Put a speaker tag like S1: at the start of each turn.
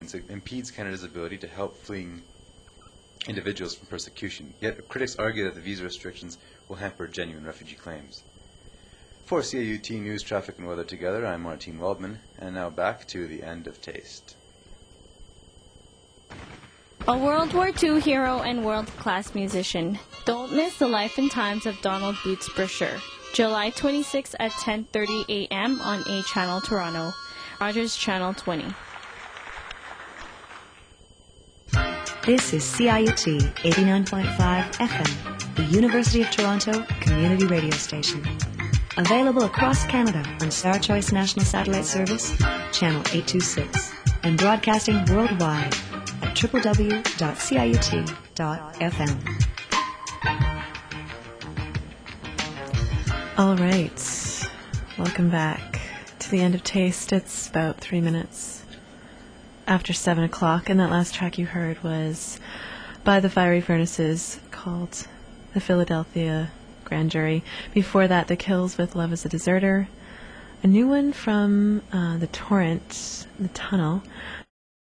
S1: It impedes Canada's ability to help fleeing individuals from persecution. Yet critics argue that the visa restrictions will hamper genuine refugee claims. For CIUT News, Traffic and Weather Together, I'm Martin Waldman, and now back to The End of Taste.
S2: A World War II hero and world-class musician. Don't miss the life and times of Donald Boots Brasher. July 26 at 10:30 a.m. on A Channel Toronto. Rogers Channel 20.
S3: This is CIUT 89.5 FM, the University of Toronto community radio station. Available across Canada on Star Choice National Satellite Service, Channel 826, and broadcasting worldwide at www.ciut.fm.
S4: All right, welcome back to The End of Taste. It's about 3 minutes after 7 o'clock, and that last track you heard was by the Fiery Furnaces, called The Philadelphia Grand Jury. Before that, The Kills with Love is a Deserter. A new one from The Torrent, The Tunnel,